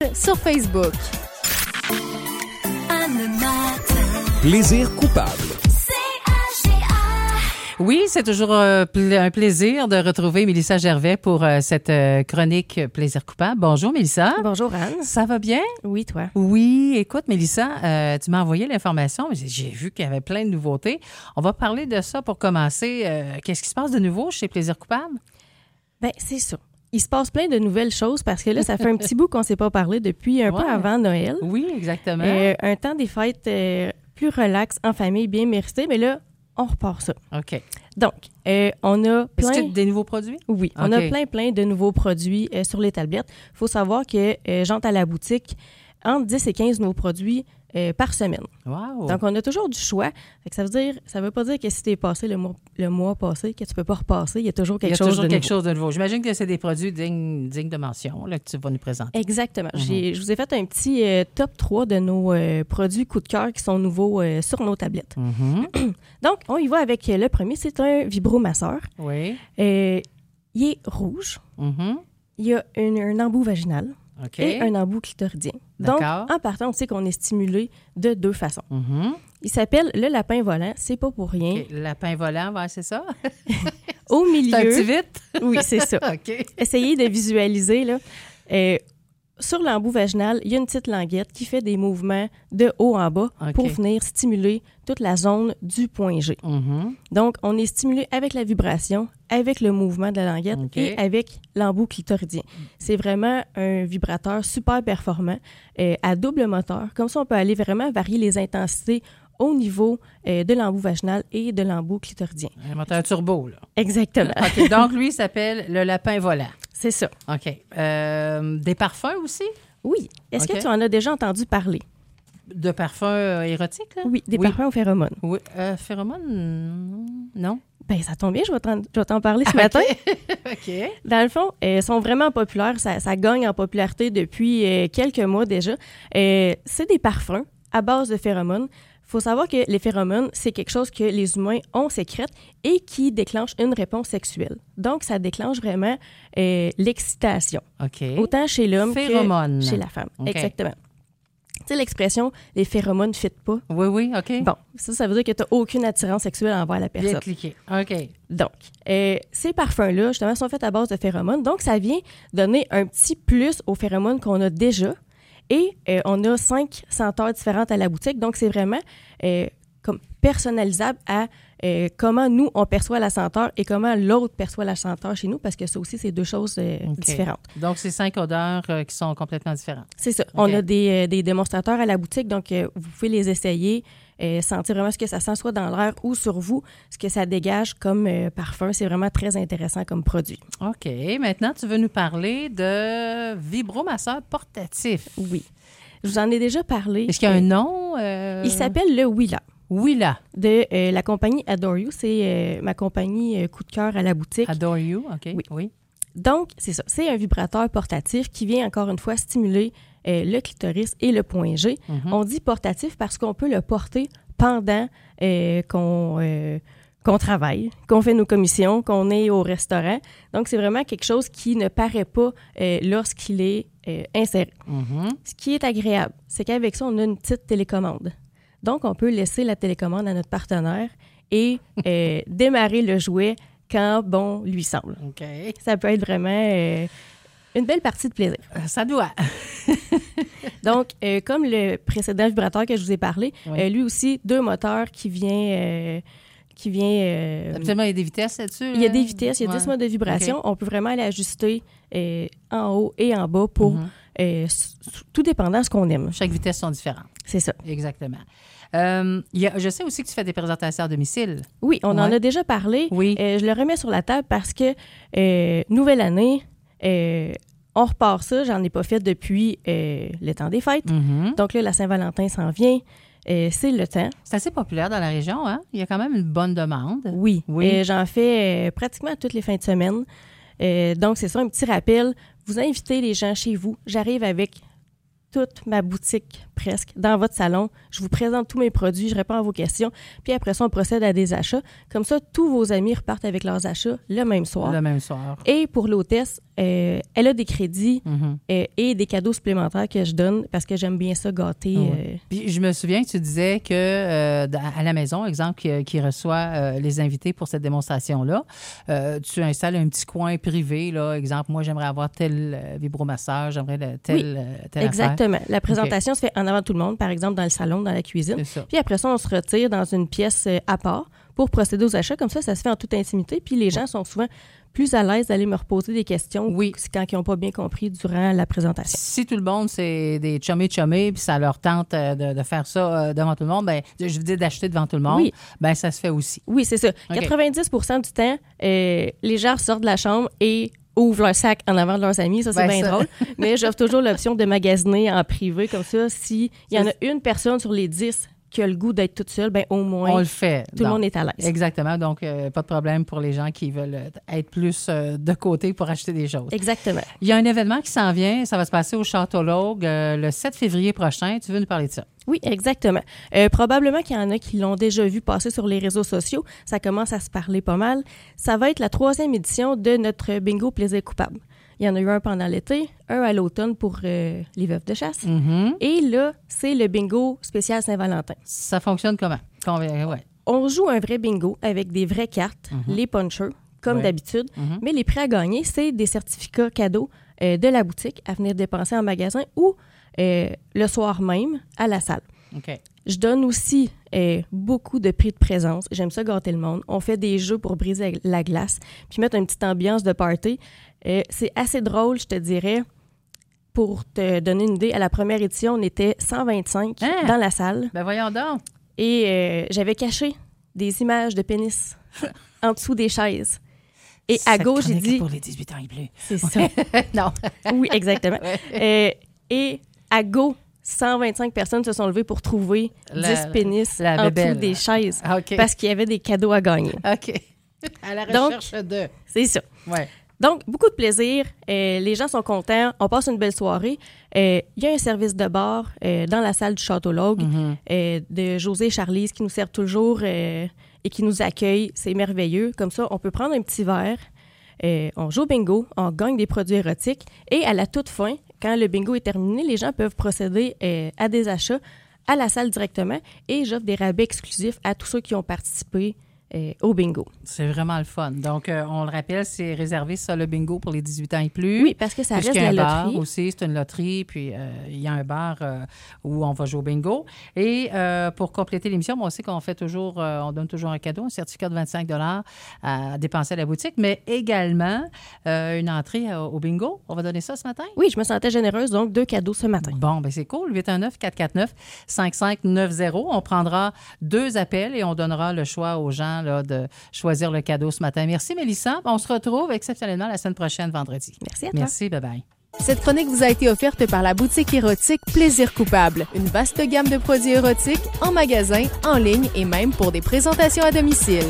sur Facebook. Plaisir coupable. Oui, c'est toujours un plaisir de retrouver Mélissa Gervais pour cette chronique Plaisir coupable. Bonjour Mélissa. Bonjour Anne. Ça va bien? Oui, toi? Oui, écoute Mélissa, tu m'as envoyé l'information, mais j'ai vu qu'il y avait plein de nouveautés. On va parler de ça pour commencer. Qu'est-ce qui se passe de nouveau chez Plaisir coupable? Bien, c'est ça. Il se passe plein de nouvelles choses parce que là, ça fait un petit bout qu'on ne s'est pas parlé depuis un peu avant Noël. Oui, exactement. Un temps des fêtes plus relax, en famille, bien mérité, mais là, on repart ça. OK. Donc, on a plein... Est-ce qu'il y a des nouveaux produits? Oui, on a plein de nouveaux produits sur les tablettes. Il faut savoir que j'entre à la boutique entre 10 et 15 nouveaux produits par semaine. Wow. Donc, on a toujours du choix. Fait que ça veut pas dire que si tu es passé le mois passé, que tu peux pas repasser. Il y a toujours quelque chose de nouveau. J'imagine que c'est des produits dignes de mention là, que tu vas nous présenter. Exactement. Je vous ai fait un petit top 3 de nos produits coup de cœur qui sont nouveaux sur nos tablettes. Donc, on y va avec le premier. C'est un vibromasseur. Oui. Il est rouge. Il y a un embout vaginal. Et un embout clitoridien. Donc, en partant, on sait qu'on est stimulé de deux façons. Il s'appelle le lapin volant. C'est pas pour rien. Okay. Le lapin volant, ouais, c'est ça? Au milieu... C'est un petit vite? Oui, c'est ça. OK. Essayez de visualiser, là. Sur l'embout vaginal, il y a une petite languette qui fait des mouvements de haut en bas pour venir stimuler toute la zone du point G. Donc, on est stimulé avec la vibration, avec le mouvement de la languette et avec l'embout clitoridien. C'est vraiment un vibrateur super performant à double moteur. Comme ça, on peut aller vraiment varier les intensités au niveau de l'embout vaginal et de l'embout clitoridien. Un moteur turbo, là. Exactement. OK, donc, lui, il s'appelle le lapin volant. C'est ça. OK. Des parfums aussi? Oui. Est-ce que tu en as déjà entendu parler? De parfums érotiques, là? Oui, des parfums aux phéromones. Oui. Phéromones, non? Bien, ça tombe bien, je vais t'en parler ce matin. OK. Dans le fond, ils sont vraiment populaires. Ça gagne en popularité depuis quelques mois déjà. C'est des parfums à base de phéromones. Il faut savoir que les phéromones, c'est quelque chose que les humains ont sécrète et qui déclenche une réponse sexuelle. Donc, ça déclenche vraiment l'excitation. OK. Autant chez l'homme que chez la femme. Okay. Exactement. Tu sais, l'expression « les phéromones ne fitent pas ». Oui, OK. Bon, ça veut dire que tu n'as aucune attirance sexuelle envers la personne. Bien cliqué. OK. Donc, ces parfums-là, justement, sont faits à base de phéromones. Donc, ça vient donner un petit plus aux phéromones qu'on a déjà. Et on a 5 senteurs différentes à la boutique. Donc, c'est vraiment comme personnalisable à comment nous, on perçoit la senteur et comment l'autre perçoit la senteur chez nous, parce que ça aussi, c'est deux choses différentes. Donc, c'est 5 odeurs qui sont complètement différentes. C'est ça. On a des démonstrateurs à la boutique, donc vous pouvez les essayer, sentir vraiment ce que ça sent, soit dans l'air ou sur vous, ce que ça dégage comme parfum. C'est vraiment très intéressant comme produit. OK. Maintenant, tu veux nous parler de vibromasseur portatif. Oui. Je vous en ai déjà parlé. Est-ce qu'il y a un nom? Il s'appelle le Willa. Willa. De la compagnie Adore You. C'est ma compagnie coup de cœur à la boutique. Adore You, OK. Oui. Donc, c'est ça. C'est un vibrateur portatif qui vient encore une fois stimuler le clitoris et le point G. On dit portatif parce qu'on peut le porter pendant qu'on travaille, qu'on fait nos commissions, qu'on est au restaurant. Donc, c'est vraiment quelque chose qui ne paraît pas lorsqu'il est inséré. Ce qui est agréable, c'est qu'avec ça, on a une petite télécommande. Donc, on peut laisser la télécommande à notre partenaire et démarrer le jouet quand bon lui semble. OK. Ça peut être vraiment une belle partie de plaisir. Ça doit. Donc, comme le précédent vibrateur que je vous ai parlé, lui aussi, 2 moteurs qui vient... Absolument, il y a des vitesses là-dessus? Il y a des vitesses, il y a 10 modes de vibration. Okay. On peut vraiment aller ajuster en haut et en bas pour tout dépendant de ce qu'on aime. Chaque vitesse sont différentes. C'est ça. Exactement. Je sais aussi que tu fais des présentations à domicile. Oui, on en a déjà parlé. Oui. Je le remets sur la table parce que nouvelle année, on repart ça. J'en ai pas fait depuis le temps des fêtes. Donc là, la Saint-Valentin s'en vient. C'est le temps. C'est assez populaire dans la région, hein? Il y a quand même une bonne demande. Oui. J'en fais pratiquement toutes les fins de semaine. Donc, c'est ça, un petit rappel. Vous invitez les gens chez vous. J'arrive avec toute ma boutique presque dans votre salon. Je vous présente tous mes produits, je réponds à vos questions. Puis après ça, on procède à des achats. Comme ça, tous vos amis repartent avec leurs achats le même soir. Le même soir. Et pour l'hôtesse, elle a des crédits et des cadeaux supplémentaires que je donne parce que j'aime bien ça gâter. Puis je me souviens que tu disais que à la maison, exemple, qui reçoit les invités pour cette démonstration-là, tu installes un petit coin privé, là, exemple, moi, j'aimerais avoir tel vibromasseur, j'aimerais tel exactement. La présentation se fait en avant de tout le monde, par exemple, dans le salon, dans la cuisine. Puis après ça, on se retire dans une pièce à part pour procéder aux achats. Comme ça se fait en toute intimité. Puis les gens sont souvent plus à l'aise d'aller me reposer des questions quand ils n'ont pas bien compris durant la présentation. Si tout le monde, c'est des chumés, puis ça leur tente de faire ça devant tout le monde, bien, je veux dire d'acheter devant tout le monde, bien, ça se fait aussi. Oui, c'est ça. 90% du temps, les gens sortent de la chambre et ouvrent leur sac en avant de leurs amis. Ça, c'est bien drôle. Mais j'offre toujours l'option de magasiner en privé. Comme ça, s'il y en a une personne sur les 10 qui a le goût d'être toute seule, bien, au moins, on le fait. Tout le monde est à l'aise. Exactement. Donc, pas de problème pour les gens qui veulent être plus de côté pour acheter des choses. Exactement. Il y a un événement qui s'en vient. Ça va se passer au Château Logue le 7 février prochain. Tu veux nous parler de ça? Oui, exactement. Probablement qu'il y en a qui l'ont déjà vu passer sur les réseaux sociaux. Ça commence à se parler pas mal. Ça va être la 3e édition de notre bingo Plaisir coupable. Il y en a eu un pendant l'été, un à l'automne pour les veuves de chasse. Et là, c'est le bingo spécial Saint-Valentin. Ça fonctionne comment? On joue un vrai bingo avec des vraies cartes, les punchers, comme d'habitude. Mais les prix à gagner, c'est des certificats cadeaux de la boutique à venir dépenser en magasin ou le soir même à la salle. Je donne aussi beaucoup de prix de présence. J'aime ça gâter le monde. On fait des jeux pour briser la glace puis mettre une petite ambiance de party. C'est assez drôle, je te dirais. Pour te donner une idée, à la première édition, on était 125 dans la salle. Ben voyons donc! Et j'avais caché des images de pénis en dessous des chaises. Et à gauche, j'ai dit... pour les 18 ans et plus. C'est ça. Non. Oui, exactement. Et à gauche, 125 personnes se sont levées pour trouver 10 pénis en dessous des chaises parce qu'il y avait des cadeaux à gagner. OK. À la recherche de... C'est ça. Ouais. Donc, beaucoup de plaisir. Les gens sont contents. On passe une belle soirée. Il y a un service de bar dans la salle du Château Logue de José et Charlise qui nous servent toujours et qui nous accueillent. C'est merveilleux. Comme ça, on peut prendre un petit verre. On joue au bingo. On gagne des produits érotiques. Et à la toute fin, quand le bingo est terminé, les gens peuvent procéder à des achats à la salle directement. Et j'offre des rabais exclusifs à tous ceux qui ont participé au bingo. C'est vraiment le fun. Donc, on le rappelle, c'est réservé, ça, le bingo pour les 18 ans et plus. Oui, parce que ça reste la loterie. Bar aussi, c'est une loterie, puis il y a un bar où on va jouer au bingo. Et pour compléter l'émission, moi aussi, qu'on fait toujours, on donne toujours un cadeau, un certificat de 25 $ à dépenser à la boutique, mais également une entrée au bingo. On va donner ça ce matin? Oui, je me sentais généreuse, donc 2 cadeaux ce matin. Bon, bien c'est cool. 819-449-5590. On prendra 2 appels et on donnera le choix aux gens là, de choisir le cadeau ce matin. Merci, Mélissa. On se retrouve exceptionnellement la semaine prochaine, vendredi. Merci à toi. Merci, bye-bye. Cette chronique vous a été offerte par la boutique érotique Plaisir coupable. Une vaste gamme de produits érotiques en magasin, en ligne et même pour des présentations à domicile.